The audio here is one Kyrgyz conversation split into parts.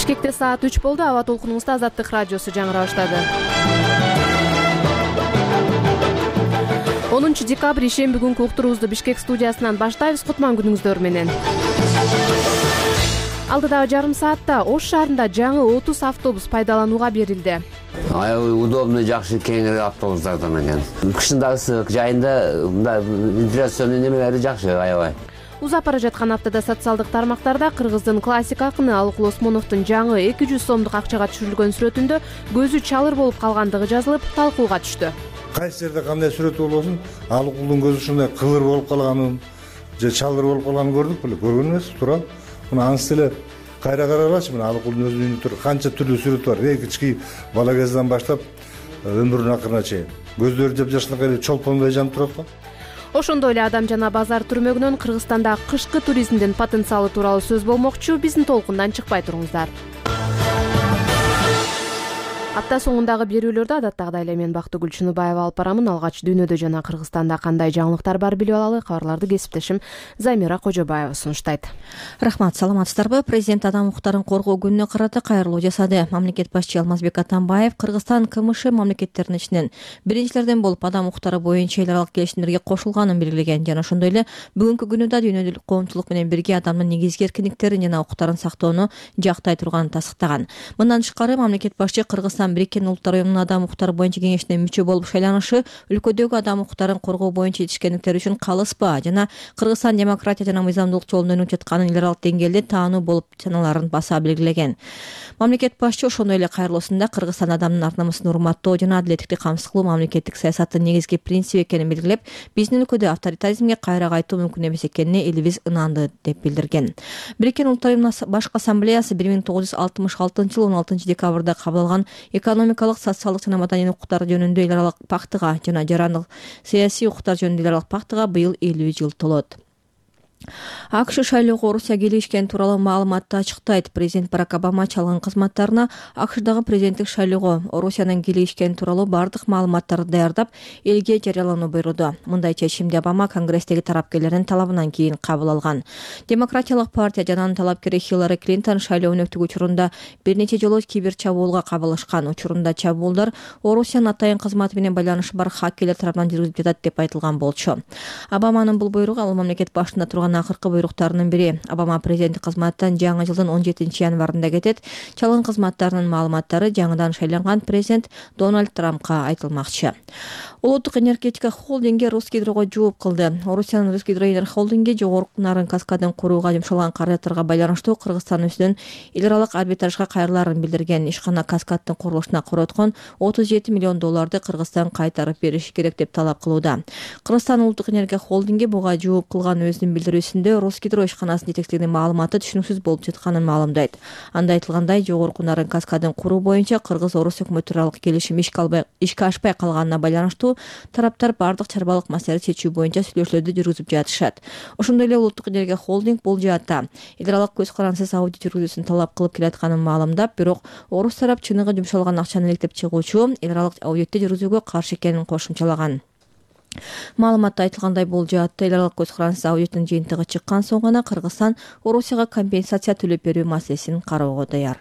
Бишкекте саат 3 болду. Аба толкунуңузда Азаттык радиосу жаңыра баштады. 10 декабрь ишемби күнкү уктуруубузду Бишкек студиясынан баштайбыз. Кутман күнүңүздөр менен. Алдыдагы жарым саатта Ош шаарында жаңы 30 автобус пайдаланууга берилди. Удобный, жакшы, кеңири автобустардан экен. Кышында ысык, жайында мындай инфляционун немелери жакшы, аябай. Узап бара жаткан аптада социалдык тармактарда кыргыздын классик акыны Алыкул Осмоновдун жаңы 200 сомдук акчага түшүрүлгөн сүрөтүндө көзү чалыр болуп калгандыгы жазылып, талкууга түштү. Кайсы жерде кандай сүрөт болбосун, Алыкулдун көзү ушундай кылыр болуп калганын, же чалыр болуп калганын көрдүк беле, көргөн эмес, турам. Мына анысы эле кайра карагылачы, мына Алыкулдун өзүнүн тур канча түрлүү сүрөт бар. Кички бала кезден баштап өмүрүнүн акырына чейин. Көздөрү жапжашынакай эле чолпонбой жанып турат го. Ошондой эле Адам жана базар түрмөгүнөн Кыргызстанда кышкы туризмдин потенциалы тууралуу сөз болмокчу. Биздин толкундан чыкпай туруңуздар. Апта соңундагы берүүлөрдү адаттагыдай эле мен Бактыгүл Чыныбаева алып барамын. Алгач дүйнөдө жана Кыргызстанда кандай жаңылыктар бар билип алалы. Кабарларды кесиптешим Замира Кожобаева сунуштайт. Рахмат, саламатсыздарбы? Президент адам укуктарын коргоо күнүнө карата кайрылуу жасады. Мамлекет башчы Алмазбек Атамбаев Кыргызстан КМШ мамлекеттеринин ичинен биринчилерден болуп адам укуктары боюнча эл аралык келишимдерге кошулганын белгилеген жана ошондой эле бүгүнкү күнүдө дүйнөлүк коомчулук менен бирге адамдын негизги эркиндиктерин жана укуктарын сактоону жактай турганын тастыктаган. Мындан тышкары мамлекет башчы Кыргызстан Бириккен Улуттар уюмунун адам укуктары боюнча кеңешине мүчө болуп шайланышы өлкөдөгү адам укуктарын коргоо боюнча жетишкендиктер үчүн калыс ба жана Кыргызстан демократия жана мыйзамдуулук жолунда өнүгүп жатканын эл аралык деңгээлде таануу болуп саналарын баса белгилеген. Мамлекет башчы ошондой эле кайрылуусунда Кыргызстан адамдын ар намысын урматтоо жана адилеттикти камсыз кылуу мамлекеттик саясаттын негизги принциби экенин белгилеп, биздин өлкөдө авторитаризмге кайра кайтуу мүмкүн эмес экенине элибиз ынанды деп билдирген. Бириккен Улуттар уюмунун башкы ассамблеясы 1966-жылы 16 декабрда кабыл алган экономикалык, социалдык жана маданий укуктар жөнүндө эл аралык пактыга жана жарандык саясий укуктар жөнүндө эл аралык пактыга быйыл 50 жыл толот. АКШ шайлоого Орусия келишкен тууралуу маалыматты ачыктайт. Президент Барак Обама чалган кызматтарына АКШдагы президенттик шайлоого Орусиянын келишкен тууралуу бардык маалыматтарды даярдап, элге жарыялоону буйруду. Мындай чечимди Обама Конгресстеги тарапкерлердин талабынан кийин кабыл алган. Демократиялык партия жана анын талапкери Хиллари Клинтон шайлоонун өтүүгү учурунда бир нече жолу кибер чабуулга кабылышкан. Учурунда чабуулдар Орусиянын атайын кызматы менен байланышы бар хакерлер тарабынан жүргүзүлүп жатат деп айтылган болчу. Обаманын бул буйругу ал мамлекет башында турган акыркы буйруктарынын бири. Обама президенттик кызматтан жаңы жылдын 17 январында кетет. Чалган кызматтарынын маалыматтары жаңыдан шайланган президент Дональд Трампка айтылмакчы. Улуттук энергетика холдинги Русгидрого жооп кылды. Орусиянын Русгидроэнерго холдинги жогорку нарын каскадын курууга жумшалган каражаттарга байланыштуу Кыргызстан үстүнөн эл аралык арбитражга кайрыларын билдирген. Ишкана каскаддын курулушуна короткон $37 миллион Кыргызстан кайтарып бериши керек деп талап кылууда. Кыргызстан улуттук энергия холдинги буга жооп кылган өзүнүн билдирүүсүндө Русгидро ишканасынын жетекчилигинин маалыматы түшүнүксүз болуп жатканын маалымдайт. Анда айтылгандай, жогорку нарын каскадын куруу боюнча Кыргыз-Орус өкмөтү аралык келишим ишке ашпай калганына байланыштуу тараптар бардык чарбалык маселелерди чечүү боюнча сүйлөшүүлөрдү жүргүзүп жатышат. Ошондой эле улуттук энергия холдинг бул жаатта эл аралык көз карансыз аудит жүргүзүүсүн талап кылып келатканын маалымдап, бирок Орус тарап чыныгы жумшалган акчаны иликтеп чыгуучу эл аралык аудитти жүргүзүүгө каршы экенин кошумчалаган. Маалыматта айтылгандай, бул жаатта эл аралык көз карансыз аудиттин жыйынтыгы чыккан соң гана Кыргызстан Орусияга компенсация төлөп берүү маселесин кароого даяр.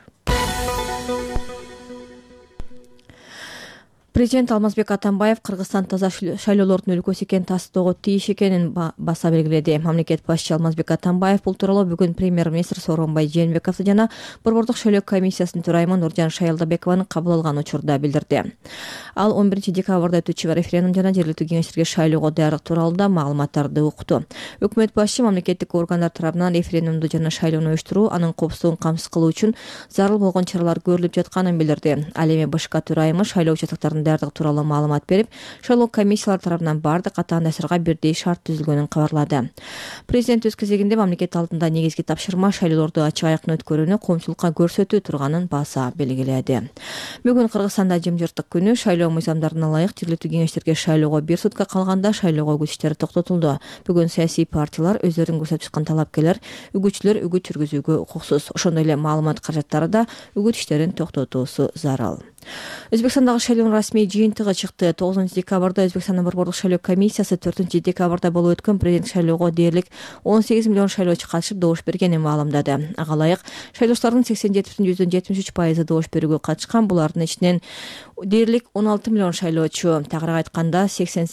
Президент Алмазбек Атамбаев Кыргызстан таза шайлоолордун өлкөсү экенин тастоого тийиш экенин баса белгиледи. Мамлекет башчы Алмазбек Атамбаев бул тууралуу бүгүн премьер-министр Сооронбай Жээнбековду жана Борбордук шайлоо комиссиясынын төрайымы Нуржан Шайлдабекованы кабыл алган учурда билдирди. Ал 11 декабрда өтүүчү референдум жана жергиликтүү кеңештерге шайлоого даярдык тууралуу да маалыматтарды укту. Өкмөт башчы мамлекеттик органдар тарабынан референдумду жана шайлоону уюштуруу, анын коопсуздугун камсыз кылуу үчүн зарыл болгон чаралар көрүлүп жатканын билдирди. Ал эми БШК төрайымы шайлоо участокторунун даярдыгы тууралуу маалымат берип, шайлоо комиссиялар тарабынан бардык ата-анасырга бирдей шарт түзүлгөнүн кабарлады. Президент өз кезегинде мамлекет алдында негизги тапшырма шайлоолорду ачык айкын өткөрүүнү коомчулукка көрсөтүү турганын баса белгиледи. Бүгүн Кыргызстанда жымжырттык күнү. Шайлоо мыйзамдарына ылайык жергиликтүү кеңештерге шайлоого 1 сутка калганда шайлоого үгүт иштери токтотулду. Бүгүн саясий партиялар өздөрүн көрсөтүп чыккан талапкерлер, үгүтчүлөр үгүт жүргүзүүгө укуксуз. Ошондой эле маалымат каражаттары да үгүт иштерин токтотуусу зарыл. Өзбекстандагы шайлоонун расмий жыйынтыгы чыкты. 9 декабрда Өзбекстандын борбордук шайлоо комиссиясы 4 декабрда болуп өткөн президенттик шайлоого дээрлик 18 миллион шайлоочу катышып добуш бергенин маалымдады. Ага ылайык шайлоочулардын 87,73% добуш берүүгө катышкан. Булардын ичинен дээрлик 16 миллион шайлоочу, тагыраак айтканда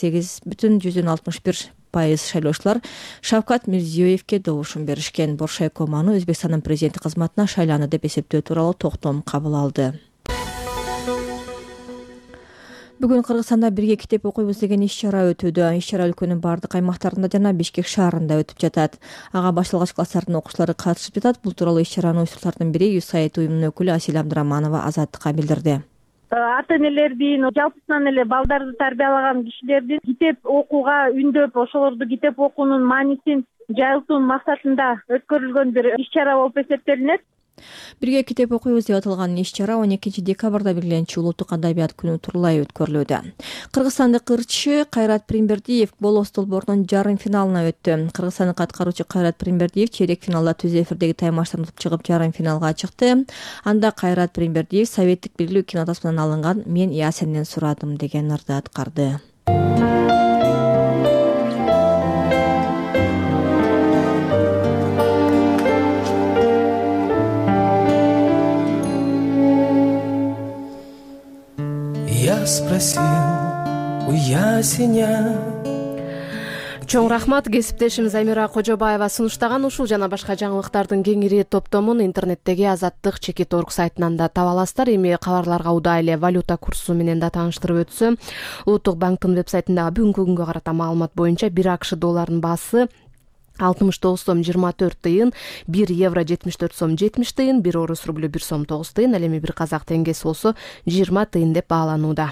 88,61% шайлоочулар Шавкат Мирзиёевке добушун беришкен. Боршайко Ману Өзбекстандын президенти кызматына шайланды деп эсептөө тууралуу токтом кабыл алды. Бүгүн Кыргызстанда бирге китеп окуйбуз деген иш-чара өтүүдө. Иш-чара өлкөнүн бардык аймактарында жана Бишкек шаарында өтүп жатат. Ага башталгыч класстардын окуучулары катышып жатат. Бул тууралуу иш-чаранын уюштуруучулардын бири Юсайт уюмунун өкүлү Асил Абдыраманова Азаттыкка билдирди. Ата-энелердин, жалпысынан эле балдарды тарбиялаган кишилердин китеп окууга үндөп, ошолорду китеп окуунун маанисин жайылтуу максатында өткөрүлгөн бир иш-чара болуп эсептелинет. Бирге китеп окуйбуз деп аталган иш-чара 12 декабрда белгиленчү улуттук адабият күнү тууралай өткөрүлүүдө. Кыргызстандык ырчы Кайрат Примбердиев болос долбоорунун жарым финалына өттү. Кыргызстандык аткаруучу Кайрат Примбердиев чейрек финалда түз эфирдеги таймаштан утуп чыгып жарым финалга чыкты. Анда Кайрат Примбердиев советтик белгилүү кинотасмадан алынган "Мен Ясенден сурадым" деген ырды аткарды. Я спросил у ясеня. Чоң рахмат. Кесиптешим Замира Кожобаева сунуштаган ушул жана башка жаңылыктардын кеңири топтомун интернеттеги Азаттык Чекит.org сайтынан да таба аласыздар. Эми кабарларга удай эле валюта курсу менен да тааныштырып өтсөм, Улуттук банктын вебсайтындагы бүгүнкү күнгө карата маалымат боюнча 1 АКШ долларынын баасы 69 сом 24 тыйын, 1 евро 74 сом 70 тыйын, 1 орус рублю 1 сом 9 тыйын, ал эми 1 казак теңгеси болсо 20 тыйын деп бааланууда.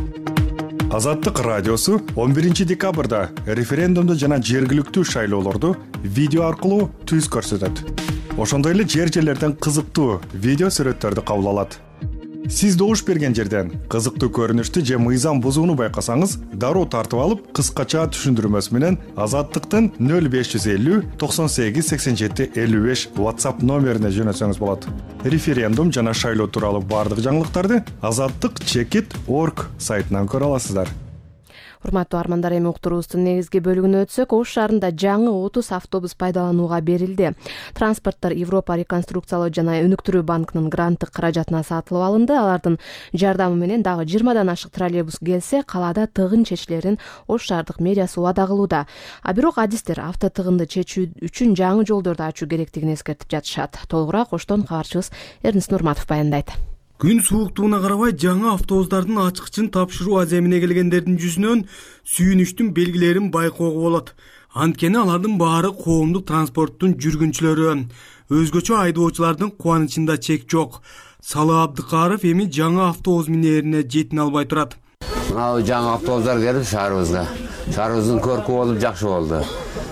Азаттык радиосу 11 декабрда референдумду жана жергиликтүү шайлоолорду видео аркылуу түз көрсөтөт. Ошондой эле жерлерден кызыктуу видео сүрөттөрдү кабыл алат. Сиз добуш берген жерден кызыктуу көрүнүштү же мыйзам бузууну байкасаңыз, дароо тартып алып, кыскача түшүндүрмөсү менен Азаттыктын 0550 98 87 55 WhatsApp номерине жөнөтсөңүз болот. Референдум жана шайлоо тууралуу бардык жаңылыктарды Азаттык Чекит.org сайтынан көрө аласыздар. Урматтуу армандар, эми уктуруубуздун негизги бөлүгүнө өтсөк, Ош шаарында жаңы 30 автобус пайдаланууга берилди. Транспорттор Европа реконструкциялоо жана өнүктүрүү банкынын гранттык каражатына сатылып алынды. Алардын жардамы менен дагы 20дан ашык троллейбус келсе, калаада тыгын чечилерин Ош шаардык мэриясы убада кылууда. А бирок адистер автотыгынды чечүү үчүн жаңы жолдорду ачуу керектигин эскертип жатышат. Толугураак Оштон кабарчыбыз Эрнис Нурматов баяндайт. Күн сууктугуна карабай жаңы автобустардын ачкычын тапшыруу аземине келгендердин жүзүнөн сүйүнүчтүн белгилерин байкоого болот. Анткени алардын баары коомдук транспорттун жүргүнчүлөрү. Өзгөчө айдоочулардын кубанычында чек жок. Салы Абдыкаров эми жаңы автобус минерине жетине албай турат. Жаңы автобустар келип шаарыбыздын көркү болуп жакшы болду.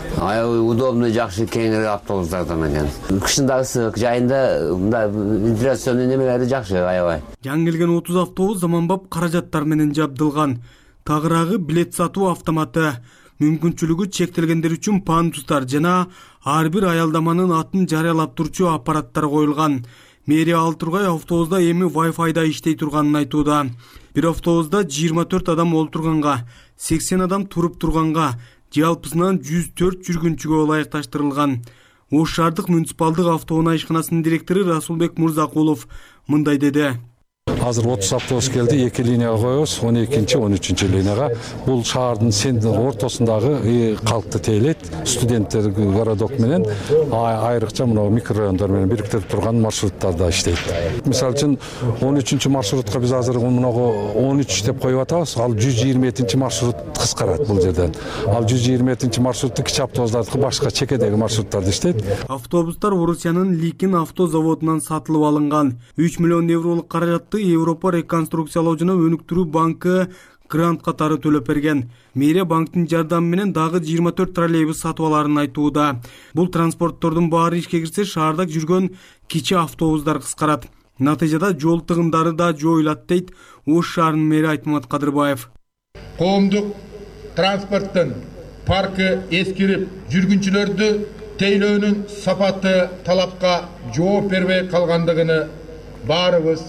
Удобный, жакшы кеңири автобустардан экен. Кышында ысык, жайында инфляционун немелери жакшы, аябай. Жаңы келген 30 автобус заманбап каражаттар менен жабдылган. Тагыраагы билет сатуу автоматы, мүмкүнчүлүгү чектелгендер үчүн пандустар жана ар бир аялдаманын атын жарыялап турчу аппараттар коюлган. Мэрия ал тургай автобуста эми Wi-Fi'да иштей турганын айтууда. Бир автобуста 24 адам олтурганга, 80 адам туруп турганга, жалпысынан 104 жүргүнчүгө ылайыкташтырылган. Ош шаардык муниципалдык автоунаа ишканасынын директору Расулбек Мурзакулов мындай деди. Азыр 30 автобус келди, 2 линияга коебуз, 12-13 линияга. Бул шаардын ортосундагы калкты тейлейт. Студенттер городок менен айрыкча мына микрорайондор менен бириктирип турган маршруттарда иштейт. Мисалы үчүн 13 маршрутка биз азыр мынагы 13 деп коюп атабыз. Ал 127 маршрут кыскарат бул жерден. Ал 127 маршрутту кичи автобустардыкы башка чекедеги маршруттарда иштейт. Автобустар Орусиянын Ликин автозаводунан сатылып алынган. 3 миллион евролук каражатты Европа реконструкциялоо жана өнүктүрүү банкы грант катары төлөп берген. Мэрия банктын жардамы менен дагы 24 троллейбус сатып аларын айтууда. Бул транспорттордун баары ишке кирсе, шаарда жүргөн кичи автобустар кыскарат. Натыйжада жол тыгындары да жоюлат дейт Ош шаарынын мэри Айтмамат Кадырбаев. Коомдук транспорттун паркы эскирип, жүргүнчүлөрдү тейлөөнүн сапаты талапка жооп бербей калгандыгыны баарыбыз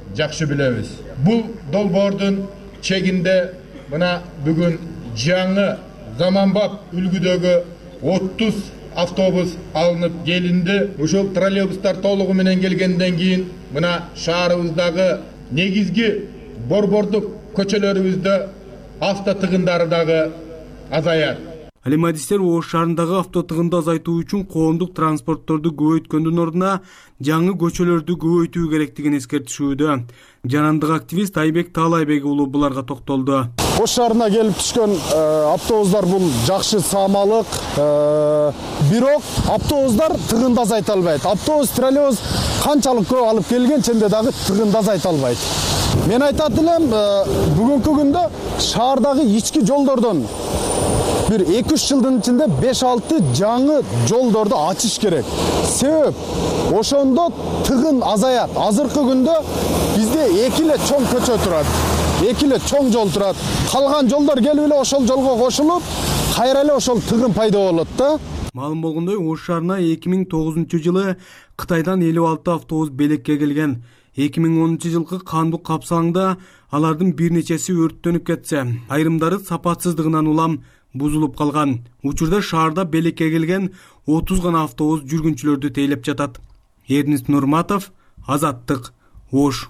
жакшы билебиз. Бул долбоордун чегинде мына бүгүн жаңы заманбап үлгүдөгү 30 автобус алынып келинди. Ушул троллейбустар толугу менен келгенден кийин мына шаарыбыздагы негизги борбордук көчөлөрүбүздө автотыгындары дагы азаят. Алимадистер Ош шаарындагы автотыгынды азайтуу үчүн коомдук транспортторду көбөйткөндүн ордуна жаңы көчөлөрдү көбөйтүү керектигин эскертишүүдө. Жанандык активист Айбек Таалайбек уулу буларга токтолду. Ош шаарына келип түшкөн автобустар бул жакшы саамалык, бирок автобустар тыгынды азайта албайт. Автобус, троллейбус канчалык көп алып келген ченде дагы тыгынды азайта албайт. Мен айтат элем, бүгүнкү күндө шаардагы ички жолдордон bir 2-3 жылдын ичинде 5-6 жаңы жолдорду ачыш керек. Себеп ошондо тыгын азаят. Азыркы күндө бизде 2 эле чоң көчө турат. 2 эле чоң жол турат. Калган жолдор келип эле ошол жолго кошулуп, кайра эле ошол тыгын пайда болот да. Маалым болгондой, Ош шаарына 2009-жылы Кытайдан 56 автобус белекке келген. 2010 жылкы кандык капсалаңда алардын бир нечеси өрттөнүп кетсе, айрымдары сапатсыздыгынан улам бузулуп калган. Учурда шаарда белекке келген 30 гана автобус жүргүнчүлөрдү тейлеп жатат. Эрнис Нурматов, Азаттык, Ош.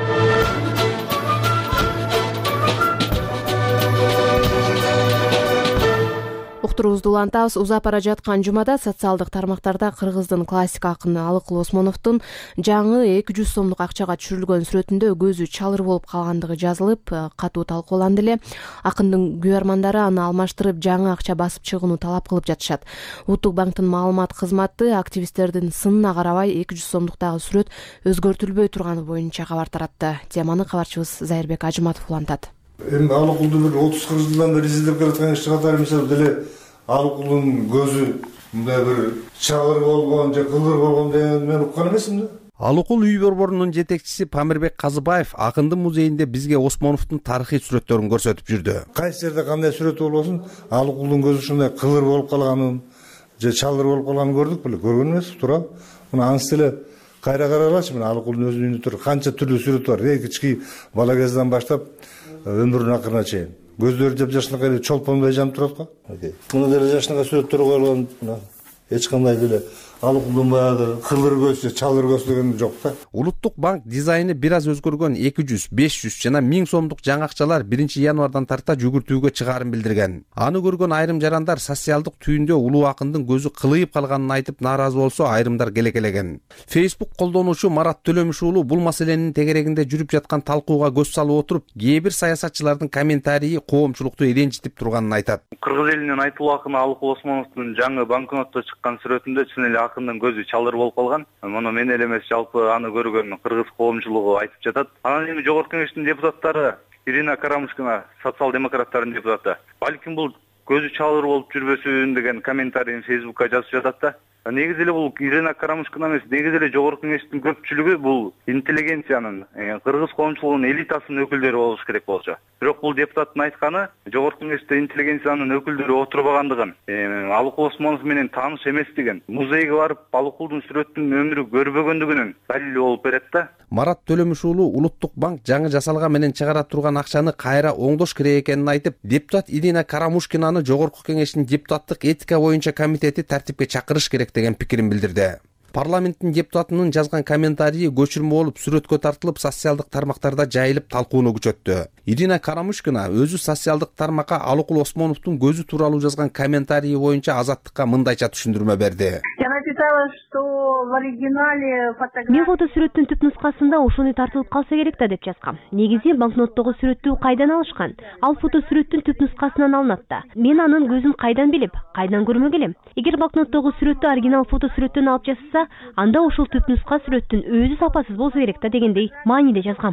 Уктуруубузду улантабыз. Узап бара жаткан жумада социалдык тармактарда кыргыздын классик акыны Алыкул Осмоновдун жаңы 200 сомдук акчага түшүрүлгөн сүрөтүндө көзү чалыр болуп калгандыгы жазылып, катуу талкууланды эле. Акындын күйөрмандары аны алмаштырып, жаңы акча басып чыгууну талап кылып жатышат. Улуттук банктын маалымат кызматы активисттердин сынына карабай 200 сомдуктагы сүрөт өзгөртүлбөй турганы боюнча кабар таратты. Теманы кабарчыбыз Зайырбек Ажыматов улантат. Эми Алыкулду бир 30-40 жылдан бери издеп келаткан ишти катары мисалы деле Алыкулдун көзү мындай бир чалыр болгон же кылыр болгон деген мен уккан эмесмин да. Алыкул үй борборунун жетекчиси Памирбек Казыбаев Акындын музейинде бизге Осмоновдун тарыхый сүрөттөрүн көрсөтүп жүрдү. Кайсы жерде кандай сүрөт болбосун, Алыкулдун көзү ушундай кылыр болуп калганын же чалыр болуп калганын көрдүк беле, көргөн эмес, туура. Мына анысы эле кайра каралачы, мына Алыкулдун өзүнүн үйүндө тур канча түрлүү сүрөт бар. Кички бала кезден баштап өмүрүнүн акырына чейин. Көздөрү жап-жашынакай чолпонбой жанып турат го. Мына деле жашынакай сүрөттөр коюлган, мына эч кандай деле Алыкулдун баягы кылыр көз же чалыр көз деген жок да. Улуттук банк дизайны бир аз өзгөргөн 200, 500 жана 1000 сомдук жаңы акчалар 1-январдан тарта жүгүртүүгө чыгарын билдирген. Аны көргөн айрым жарандар социалдык түйүндө улуу акындын көзү кылыйып калганын айтып нааразы болсо, айрымдар келекелеген. Facebook колдонуучу Марат Төлөмүш уулу бул маселенин тегерегинде жүрүп жаткан талкууга көз салып отуруп, кээ бир саясатчылардын комментарийи коомчулукту ренжитип турганын айтат. Кыргыз элинин айтылуу акыны Алыкул Осмоновдун жаңы банкнотто чыккан сүрөтүндө чын эле акындын көзү чалыр болуп калган. Муну мен эле эмес, жалпы аны көргөн кыргыз коомчулугу айтып жатат. Анан эми жогорку кеңештин депутаттары Ирина Карамушкина, социал-демократтардын депутаты, балким бул көзү чалыр болуп жүрбөсүн деген комментарийин Facebookка жазып жатат да. Негизи эле бул Ирина Карамушкина эмес, негизи эле жогорку кеңештин көпчүлүгү бул интеллигенциянын, кыргыз коомчулугунун элитасынын өкүлдөрү болуш керек болчу. Бирок бул депутаттын айтканы жогорку кеңеште интеллигенциянын өкүлдөрү отурбагандыгын, Алыкул Осмонов менен тааныш эместигин, музейге барып Алыкулдун сүрөтүнүн өмүрү көрбөгөндүгүнүн далили болуп берет да. Марат Төлөмүш уулу Улуттук банк жаңы жасалган менен чыгара турган акчаны кайра оңдош керек экенин айтып, депутат Ирина Карамушкинаны жогорку кеңештин депутаттык этика боюнча комитети тартипке чакырыш керек деген пикирин билдирди. Парламенттин депутатынын жазган комментарийи көчүрмө болуп сүрөткө тартылып, социалдык тармактарда жайылып талкууну күчөттү. Ирина Карамушкина өзү социалдык тармакка Алыкул Осмоновдун көзү тууралуу жазган комментарийи боюнча Азаттыкка мындайча түшүндүрмө берди. Мен фотосүрөттүн түп нускасында ошону тартылып калса керек да деп жазгам. Негизи банкноттогу сүрөттү кайдан алышкан? Ал фотосүрөттүн түп нускасынан алынат да. Мен анын көзүн кайдан билип, кайдан көрмөк элем? Эгер банкноттогу сүрөттү оригинал фотосүрөттөн алып жасаса, анда ошол түп нуска сүрөттүн өзү сапасыз болсо керек да дегендей мааниде жазгам.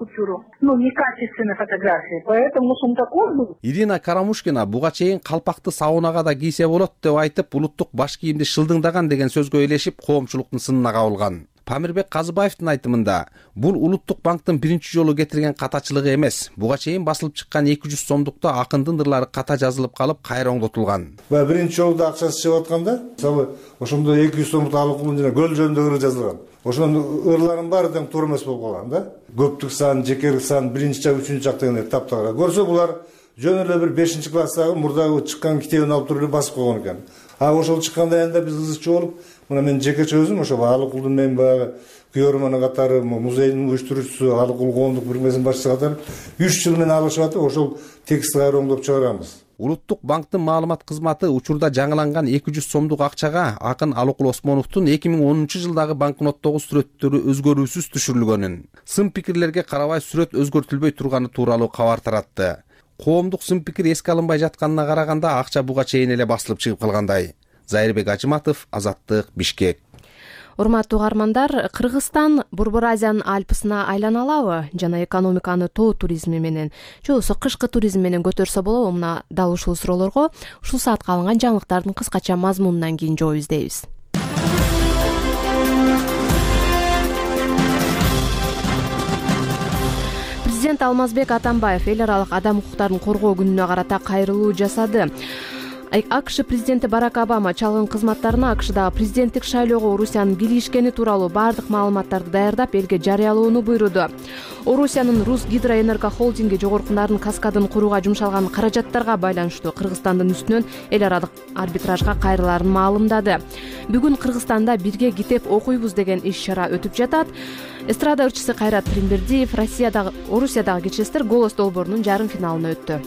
Ирина Карамушкина буга чейин калпакты саунага да кийсе болот деп айтып, улуттук баш кийимди шылдыңдаган деген сөзгө элешип, коомчулуктун сынына кабылган. Памирбек Казыбаевдин айтымында бул Улуттук банктын биринчи жолу кетирген катачылыгы эмес. Буга чейин басылып чыккан 200 сомдукта акындын ырлары ката жазылып калып кайра оңдотулган. Биринчи жолу акчасы чыгып атканда, мисалы, ошондо 200 сомдук алыкулун жана көл жөнүндө ыры жазылган. Ошонун ырларын баары тең туура эмес болуп калган да. Көптүк сан, жекелик сан, биринчи жак, үчүнчү жак деген таптагыра. Көрсө булар жөн эле бир 5-класстагы мурдагы чыккан китебин алып туруп басып койгон экен. Ошол чыкканда энде биз кызыкчы болуп, мына мен жекече өзүм ошо Алыкулдун мен баягы күйөрманы катары, музейдин уюштуруучусу, Алыкул коомдук бирмесинин башчысы катары 3 жыл менен алышып атып, ошол текстти кайра оңдоп чыгарганбыз. Улуттук банктын маалымат кызматы учурда жаңыланган 200 сомдук акчага акын Алыкул Осмоновдун 2010-жылдагы банкноттогу сүрөттөрү өзгөрүүсүз түшүрүлгөнүн, сын пикирлерге карабай сүрөт өзгөртүлбөй турганы тууралуу кабар таратты. Коомдук сын пикир эске алынбай жатканына караганда акча буга чейин эле басылып чыгып калгандай. Зайырбек Ажыматов, Азаттык, Бишкек. Урматтуу угармандар, Кыргызстан Борбор Азиянын Альпысына айлана алабы жана экономиканы тоо туризми менен же болбосо кышкы туризм менен көтөрсө болобу? Мына дал ушул суроолорго ушул саатка алынган жаңылыктардын кыскача мазмунунан кийин жооп издейбиз. Президент Алмазбек Атамбаев эл аралык адам укуктарын коргоо күнүнө карата кайрылуу жасады. АКШ президенти Барак Обама чалгын кызматтарына АКШдагы президенттик шайлоого Орусиянын киргизгени тууралуу баардык маалыматтарды даярдап элге жарыялоону буйруду. Орусиянын Рус гидроэнерго холдинги жогоркунардын каскадын курууга жумшалган каражаттарга байланыштуу Кыргызстандын үстүнөн эл аралык арбитражга кайрылаарын маалымдады. Бүгүн Кыргызстанда бирге китеп окуйбуз деген иш-чара өтүп жатат. Эстрада ырчысы Кайрат Тримбердиев Орусиядагы кичестер голос долбоорунун жарым финалына өттү.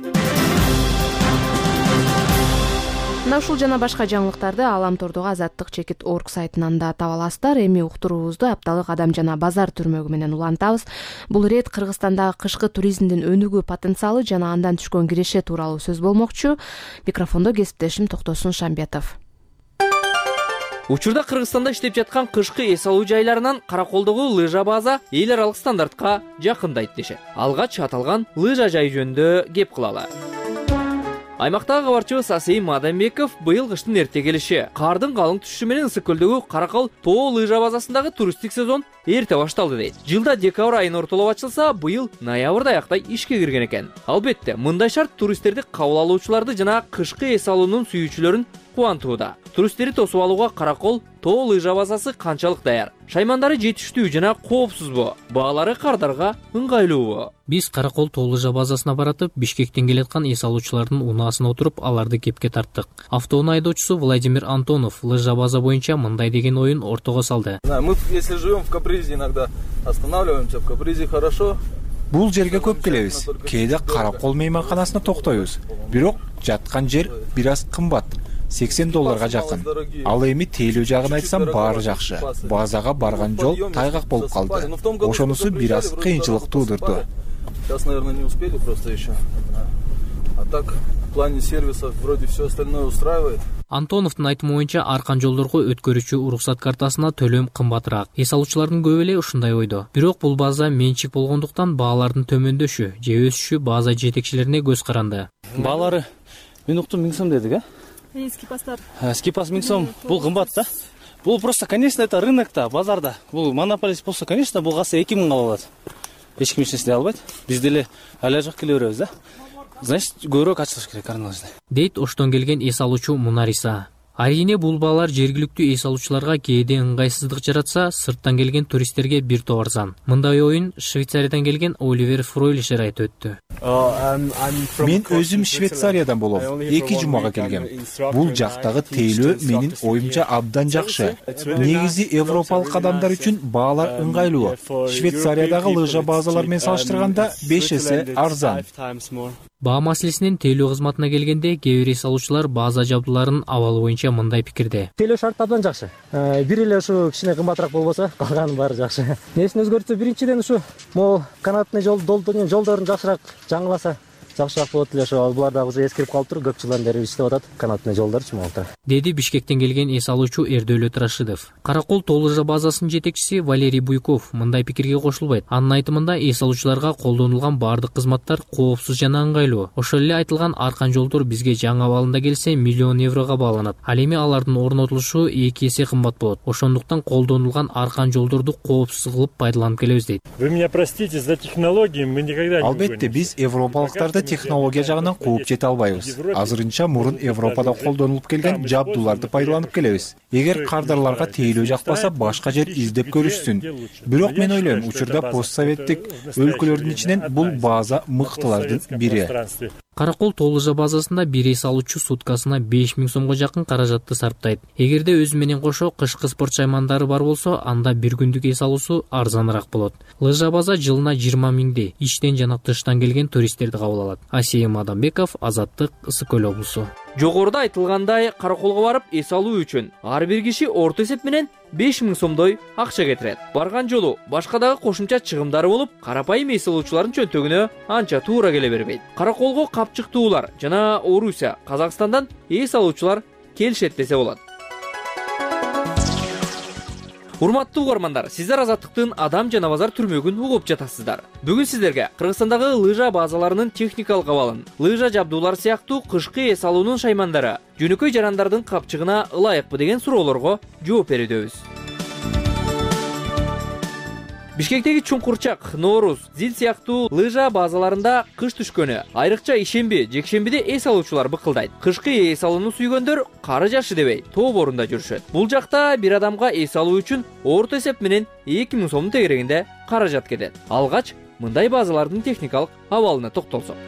Ушул жана башка жаңылыктарды Аламтордогу Азаттык.org сайтынан да таба аласыздар. Эми уктуруубузду апталык адам жана базар түрмөгү менен улантабыз. Бул ирет Кыргызстандагы кышкы туризмдин өнүгүү потенциалы жана андан түшкөн киреше тууралуу сөз болмокчу. Микрофондо кесиптешим Токтосун Шамбетов. Учурда Кыргызстанда иштеп жаткан кышкы эс алуу жайларынан Караколдогу лыжа база эл аралык стандартка жакындайт дешет. Алгач аталган лыжа жай жөнүндө кеп кылалы. Аймактагы кабарчыбыз Асейим Мадамбеков быйыл кыштын эрте келиши, кардын калың түшүшү менен ысык көлдөгү Каракол тоо лыжа базасындагы туристтик сезон эрте башталды дейт. Жылда декабрь айына ортолоп ачылса, быйыл ноябрда аяктай ишке кирген экен. Албетте, мындай шарт туристтерди кабыл алуучуларды жана кышкы эс алуунун сүйүүчүлөрүн кубантууда. Туристтерди тосуп алууга Каракол тоо лыжа базасы канчалык даяр? Шаймандары жетиштүү жана коопсузбу? Баалары кардарга ыңгайлуубу? Биз Каракол тоо лыжа базасына баратып, Бишкектен келаткан эс алуучулардын унаасына отуруп, аларды кепке тарттык. Автоунаа айдоочусу Владимир Антонов лыжа база боюнча мындай деген оюн ортого салды. Мы, если живем в Капризе, иногда останавливаемся. В Капризе хорошо. Бул жерге көп келебиз. Кээде Каракол мейманканасына токтойбуз. Бирок жаткан жер бир аз кымбат. $80 жакын. Ал эми тейлөө жагын айтсам баары жакшы. Базага барган жол тайгак болуп калды. Ошонусу бир аз кыйынчылык туудурду. Сейчас, наверное, не успели просто еще. А так, в плане сервисов вроде все остальное устраивает. Антоновдун айтымы боюнча аркан жолдорго өткөрүүчү уруксат картасына төлөм кымбатыраак. Эс алуучулардын көбү эле ушундай ойдо. Бирок бул база менчик болгондуктан баалардын төмөндөшү же өсүшү база жетекчилерине көз каранды. Баалары мен уктум 1000 сом дедик, Скипастар. Скипас 1000 сом. Бул кымбат да. Бул просто, конечно, это рынокта, базарда. Бул монополист болсо, конечно, бул калса 2000 алат. Эч ким эчнеси албайт. Биз деле ала жак келе беребиз да. Значит, көбүрөөк ачылыш керек арналарды. Дейт Оштон келген эс алуучу Мунариса. Арийне бул баалар жергиликтүү эс алуучуларга кээде ыңгайсыздык жаратса, сырттан келген туристтерге бир топ арзан. Мындай оюн Швейцариядан келген Оливер Фройлишер айтып өттү. Мен өзүм Швейцариядан болом. 2 жумага келгем. Бул жактагы тейлөө менин оюмча абдан жакшы. Негизи европалык адамдар үчүн баалар ыңгайлуу. Швейцариядагы лыжа базалар менен салыштырганда 5 эсе арзан. Баа маселесинин тейлөө кызматына келгенде кээ бир эс алуучулар база жабдууларын абалы боюнча мындай пикирде. Тейлөө шарт абдан жакшы. Бир эле ушу кичине кымбатыраак болбосо, калганы баары жакшы. Несин өзгөртсө, биринчиден ушу могу канатный жолдорун жакшыраак жаңыласа, жакшыраак болот эле. Ошо булар дагы уже эскирип калыптыр. Көп жылдан бери иштеп атат канаттын жолдорчу могултар. Деди Бишкектен келген эс алуучу Эрдөөлөт Рашидов. Каракол тоо лыжа базасынын жетекчиси Валерий Буйков мындай пикирге кошулбайт. Анын айтымында эс алуучуларга колдонулган бардык кызматтар коопсуз жана ыңгайлуу. Ошол эле айтылган аркан жолдор бизге жаңы абалында келсе миллион еврого бааланат. Ал эми алардын орнотулушу 2 эсе кымбат болот. Ошондуктан колдонулган аркан жолдорду коопсуз кылып пайдаланып келебиз дейт. Вы меня простите за технологии, мы никогда не. Албетте биз европалыктарды технология жагынан кууп жете албайбыз. Азырынча мурун Европада колдонулуп келген жабдууларды пайдаланып келебиз. Эгер кардарларга тейлөө жакпаса, башка жер издеп көрүшсүн. Бирок мен ойлойм, учурда постсоветтик өлкөлөрдүн ичинен бул база мыктылардын бири. Каракол тоо лыжа базасында бир эс алуучу суткасына 5000 сомго жакын каражатты сарптайт. Эгерде өзү менен кошо кышкы спорт чаймандары бар болсо, анда бир күндүк эс алуусу арзаныраак болот. Лыжа база жылына 20 миңди ичтен жана тыштан келген туристтерди кабыл алат. Асейим Адамбеков, Азаттык, Ысык Көл облусу. Жогоруда айтылгандай, Караколго барып эс алуу үчүн ар бир киши орто эсеп менен 5000 сомдой акча кетирет. Барган жолу башка дагы кошумча чыгымдары болуп, карапайым эс алуучулардын чөнтөгүнө анча туура келе бербейт. Караколго капчыктуулар жана Орусия, Казакстандан эс алуучулар келишет десе болот. Урматтуу угармандар, сиздер Азаттыктын Адам жана базар түрмөгүн угуп жатасыздар. Бүгүн сиздерге Кыргызстандагы лыжа базаларынын техникалык абалын, лыжа жабдуулар сыяктуу кышкы эс алуунун шаймандары жөнөкөй жарандардын капчыгына ылайыкпы деген суроолорго жооп берүүбүз. Бишкектеги Чуңкурчак, Ноорус, Зил сыяктуу лыжа базаларында кыш түшкөнү, айрыкча ишемби, жекшембиде эс алуучулар быкылдайт. Кышкы эс алууну сүйгөндөр кары жашы дебей тоо борунда жүрүшөт. Бул жакта бир адамга эс алуу үчүн орто эсеп менен 2000 сомдун тегерегинде каражат кетет. Алгач мындай базалардын техникалык абалына токтолсок.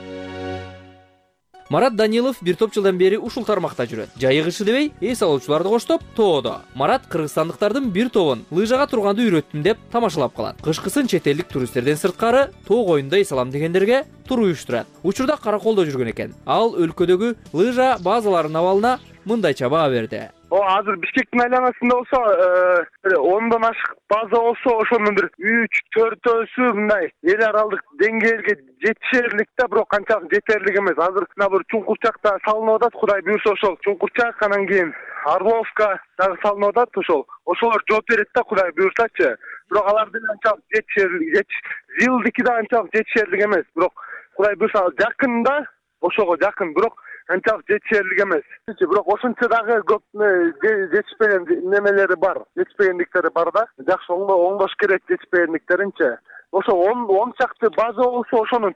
Марат Данилов бир топ жылдан бери ушул тармакта жүрөт. Жайыгышы дебей эс алуучуларды коштоп тоодо. Марат кыргызстандыктардын бир тобун лыжага турганды үйрөттүм деп тамашалап калат. Кышкысын чет элдик туристтерден сырткары тоо коюнда эс алам дегендерге тур уюштурат. Учурда Караколдо жүргөн экен. Ал өлкөдөгү лыжа базаларынын абалына мындайча баа берди. Азыр Бишкектин айланасында болсо 10дон ашык база болсо, ошонун бир 3-4төсү мындай эл аралык деңгээлге жетишерлик да, бирок канчалык жетерлик эмес. Азыр бир Чуңкурчакта салынып атат, Кудай буйрса ошол Чуңкурчак, анан кийин Орловка дагы салынып атат, ошолор жооп берет да, Кудай буйрсачы. Бирок алар деле анчалык жетишерлик, Зилдики да анчалык жетишерлик эмес. Бирок Кудай буйрса жакында, ошого жакын, бирок анчалык жетишерлик эмес. Бирок ошончо дагы көп жетишпеген немелери бар, жетишпегендиктери бар да. Жакшы оңдош керек жетишпегендиктеринчи. Ошо 10 чакты база болсо, ошонун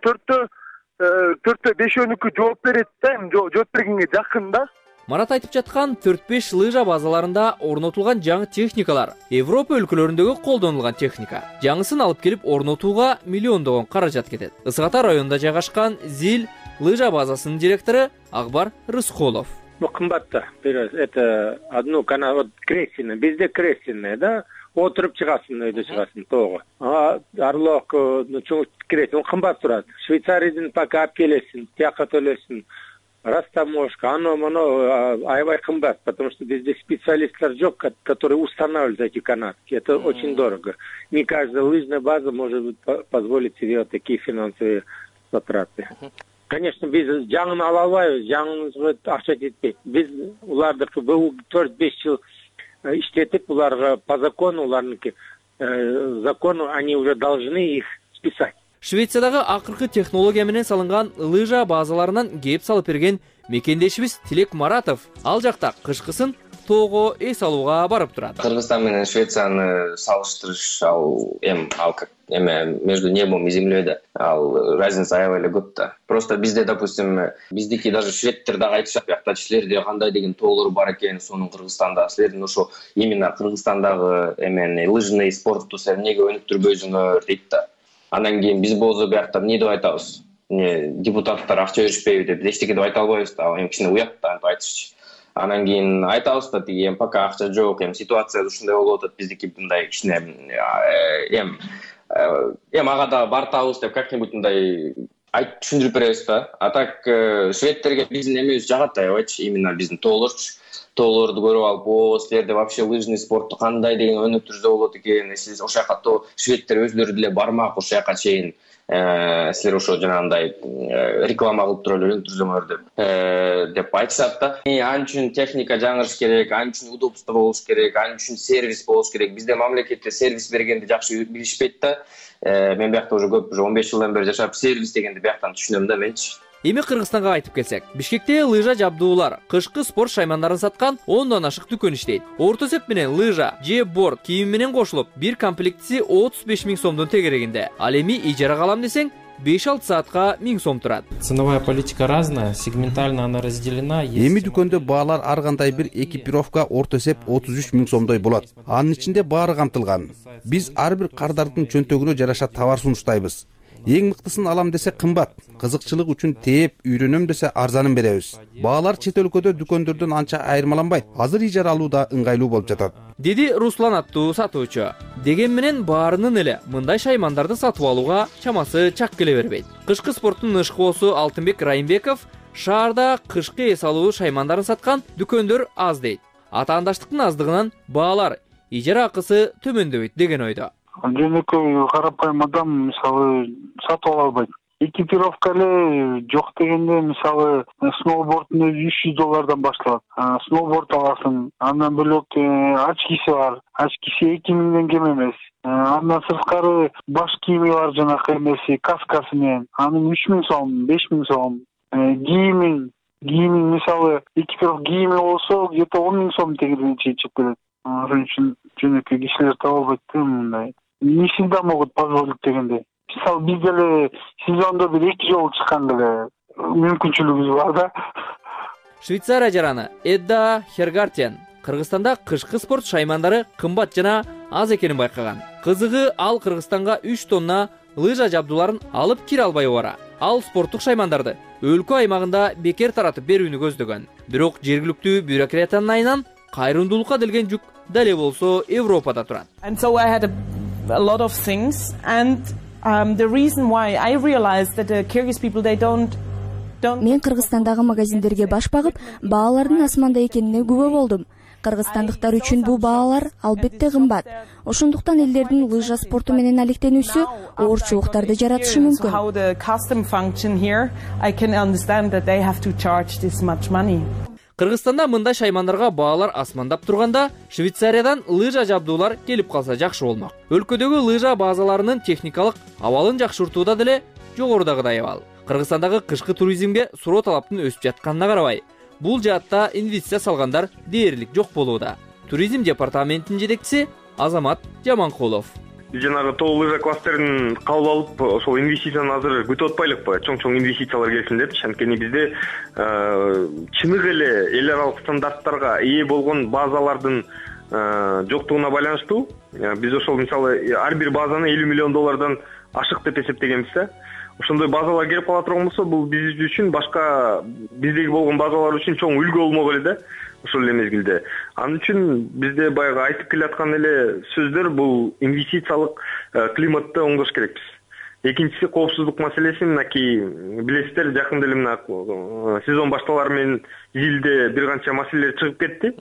4-5-өнүкү жооп берет да, жооп бергенге жакын да. Марат айтып жаткан 4-5 лыжа базаларында орнотулган жаңы техникалар Европа өлкөлөрүндөгү колдонулган техника. Жаңысын алып келип орнотууга миллиондогон каражат кетет. Ысык Ата районунда жайгашкан Зил лыжа базасынын директору Акбар Рыскулов. Кымбат да. Это одно крестиное, безде крестиное, да? Отуруп чыгасың, өйдө чыгасың тоого. Орловка, крестиный, кымбат турат. Швейцариядан пока алып келесиң, тияка төлөсүң. Растаможка, оно аябай кымбат, потому что безде специалисттер жок, которые устанавливают эти канатки. Это очень дорого. Не каждая лыжная база может позволить себе вот такие финансовые затраты. Конечно, биз жаңын ала албайбыз, жаңыбызга акча жетпейт. Биз улардыкы 4-5 жыл иштетип, уларга по закону, уларныкы закону, они уже должны их списать. Швециядагы акыркы технология менен салынган лыжа базаларынан кеп салып берген мекендешибиз Тилек Маратов ал жакта кышкысын тоого эс алууга барып турат. Кыргызстан менен Швецияны салыштырыш между небом и землей да. Ал разница аябай эле көп да. Просто бизде, допустим, биздики даже шведтер дагы айтышат, бияктачы силерде кандай деген тоолор бар экен, сонун Кыргызстанда. Силердин ошо именно Кыргызстандагы лыжный спортту силер эмнеге өнүктүрбөйсүңөр дейт да. Анан кийин биз болсо биякта эмне деп айтабыз? Депутаттар акча беришпейби деп эчтеке деп айта албайбыз да. Эми кичине уят да айтышчы. Анан кийин айтабыз да, тиги пока акча жок, ситуация ушундай болуп атат, биздики мындай кичине ага да бартабыз деп как-нибудь мындай түшүндүрүп беребиз да. А так шведтерге биздин эмебиз жагат аябайчы, именно биздин тоолорчу. тоолорду көрүп алып, силерде вообще лыжный спортту кандай деген өнөктүрүзө болот экен, сиз ошол жака шведтер өзүлөрү деле бармак ошол жака чейин, силер ошо жанагындай реклама кылып туруп эле өнөктүрүзөңөр деп айтышат да. Ал үчүн техника жаңырыш керек, ал үчүн удобство болуш керек, ал үчүн сервис болуш керек. Бизде мамлекетте сервис бергенди жакшы билишпейт да. Мен биякта уже көп, 15 жылдан бери жашап, сервис дегенди бияктан түшүнөм да менчи. Эми Кыргызстанга кайтып келсек, Бишкекте лыжа жабдуулар, кышкы спорт шаймандарын саткан 10дон ашык дүкөн иштейт. Орто эсеп менен лыжа же борд кийим менен кошулуп, бир комплектиси 35 000 сомдун тегерегинде. Ал эми ижарага алам десең 5-6 саатка 1000 сом турат. Ценовая политика разная, сегментально она разделена. Эми дүкөндө баалар ар кандай бир экипировка орто эсеп 33 000 сомдой болот. Анын ичинде баары камтылган. Биз ар бир кардардын чөнтөгүнө жараша товар сунуштайбыз. Эң мыктысын алам десе кымбат, кызыкчылык үчүн тээп, үйрөнөм десе арзанын беребиз. Баалар чет өлкөдө дүкөндөрдөн анча айырмаланбайт. Азыр ижара алуу да ыңгайлуу болуп жатат. Деди Руслан аттуу сатуучу. Деген менен баарынын эле мындай шаймандарды сатып алууга чамасы чак келе бербейт. Кышкы спорттун ышкоосу Алтынбек Райымбеков шаарда кышкы эс алуу шаймандарын саткан дүкөндөр аз дейт. Атаандаштыктын аздыгынан баалар ижара акысы төмөндөбөйт деген ойдо. Жөнөкөй карапайым адам мисалы сатып ала албайт. Экипировка эле жок дегенде мисалы сноуборддун өзү $300 башталат. Сноуборд аласың, андан бөлөк очкиси бар. Очкиси 2000 кем эмес. Андан сырткары баш кийими бар, жанакы эмеси, каскасы менен. Анын 3000 сом, 5000 сом. Кийимин мисалы экипировка кийими болсо где-то 10 000 сом тегерегинче чейин келет. Ошон үчүн жөнөкөй кишилер таба албайт да мындай. Не всегда могут позволить дегенде. Мисалы биз деле сезондо бир 2 жолу чыккан деле мүмкүнчүлүгүбүз бар да. Швейцария жараны Эдда Хергартен Кыргызстанда кышкы спорт шаймандары кымбат жана аз экенин байкаган. Кызыгы ал Кыргызстанга 3 тонна лыжа жабдууларын алып кире албай бара. Ал спорттук шаймандарды өлкө аймагында бекер таратып берүүнү көздөгөн. Бирок жергиликтүү бюрократиянын айынан кайрымдуулукка делген жүк дале болсо Европада турат. And so I had a lot of things and the reason why I realized that the Kyrgyz people they don't Мен Кыргызстандагы магазиндерге баш багып, баалардын асманда экенине күбө болдум. Кыргызстандыктар үчүн бул баалар албетте кымбат. Ошондуктан элдердин лыжа спорту менен алектенүүсү оорчулуктарды жаратышы мүмкүн. How the custom function here, I can understand that they have to charge this much money. Кыргызстанда мындай шаймандарга баалар асмандап турганда, Швейцариядан лыжа жабдуулар келип калса жакшы болмок. Өлкөдөгү лыжа базаларынын техникалык абалын жакшыртууда деле жогорудагыдай абал. Кыргызстандагы кышкы туризмге суроо талаптын өсүп жатканына карабай, бул жаатта инвестиция салгандар дээрлик жок болууда. Туризм департаментинин жетекчиси Азамат Жаманкулов. Жанагы тоо лыжа кластерин кабыл алып, ошол инвестицияны азыр күтүп атпайлыкпы? Чоң инвестициялар келсин депчи. Анткени бизде чыныгы эле эл аралык стандарттарга ээ болгон базалардын жоктугуна байланыштуу. Биз ошол мисалы ар бир базаны $50 миллион ашык деп эсептегенбиз да. Ошондой базалар келип кала турган болсо, бул биз үчүн башка биздеги болгон базалар үчүн чоң үлгү болмок эле да. Ошол эле мезгилде. Анын үчүн бизде баягы айтып келаткан эле сөздөр бул инвестициялык климатты оңдош керекпиз. Экинчиси коопсуздук маселеси, мынакей билесиздер, жакында эле мына сезон башталары менен изилде бир канча маселелер чыгып кетти.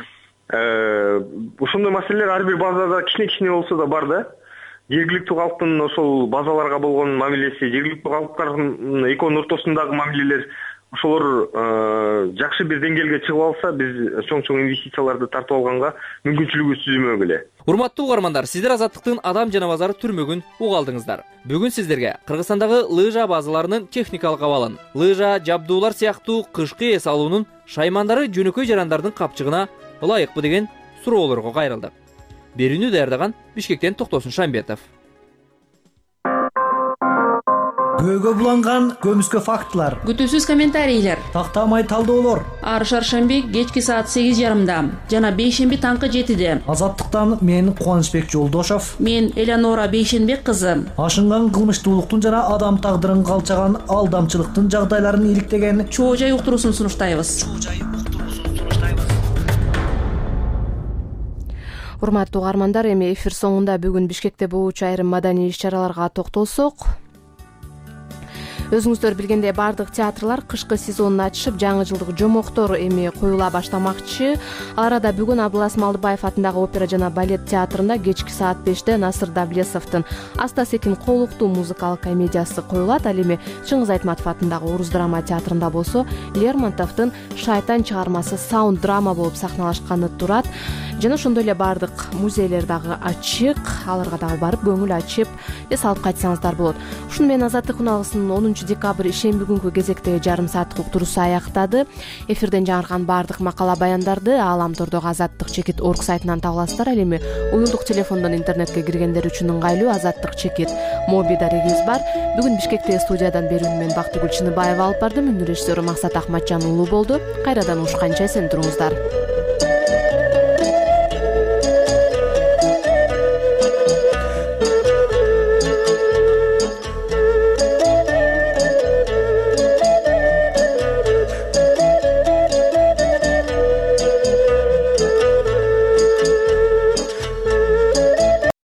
Ошондой маселелер ар бир базада кичине болсо да бар да. Жергиликтүү калктын ошол базаларга болгон мамилеси, жергиликтүү калктардын экөөнүн ортосундагы мамилелер, ошолор жакшы бир деңгээлге чыгып алса, биз чоң инвестицияларды тартып алганга мүмкүнчүлүгүбүз түзүлмөк эле. Урматтуу угармандар, сиздер Азаттыктын Адам жана базары түрмөгүн уга алдыңыздар. Бүгүн сиздерге Кыргызстандагы лыжа базаларынын техникалык абалын, лыжа жабдуулар сыяктуу кышкы эс алуунун шаймандары жөнөкөй жарандардын капчыгына ылайыкпы деген суроолорго кайрылдык. Берүүнү даярдаган Бишкектен Токтосун Шамбетов. Көйгө буланган көмүскө фактылар, күтүүсүз комментарийлер, тактамай талдоолор. Ар шаршемби кечки саат 8:30, жана бейшемби таңкы 7:00. Азаттыктан мен Кубанычбек Жолдошов, мен Элеонора Бейшенбек кызы. Ашынган кылмыштуулуктун жана адам тагдырын калчаган алдамчылыктын жагдайларын иликтеген чоо жай уктуруусун сунуштайбыз. Урматтуу угармандар, эми эфир соңунда бүгүн Бишкекте болуучу айрым маданий иш-чараларга токтолсок. Өзүңүздөр билгендей баардык театрлар кышкы сезонун ачышып, жаңы жылдык жомоктор эми коюла баштамакчы. Ал арада бүгүн Абылас Малдыбаев атындагы опера жана балет театрында кечки саат 5-те Насыр Давлесовдун Аста Секин коолуктуу музыкалык комедиясы коюлат. Ал эми Чыңгыз Айтматов атындагы Орус драма театрында болсо Лермонтовдун Шайтан чыгармасы саунд драма болуп сахналашканы турат. Жана ошондой эле баардык музейлер дагы ачык. Аларга дагы барып көңүл ачып эс алып кайтсаңыздар болот. Ушуну менен Азаттык уналгысынын 10 декабрь ишемби күнкү кезектеги жарым сааттык уктуруусу аяктады. Эфирден жаңырган баардык макала баяндарды Ааламтордогу Азаттык.org сайтынан таба аласыздар. Ал эми уюлдук телефондон интернетке киргендер үчүн ыңгайлуу Азаттык. Моби дарегибиз бар. Бүгүн Бишкектеги студиядан берүүнү мен Бактыгүл Чыныбаева алып бардым. Режиссеру Максат Ахматжан уулу болду. Кайрадан угушканча эсен туруңуздар.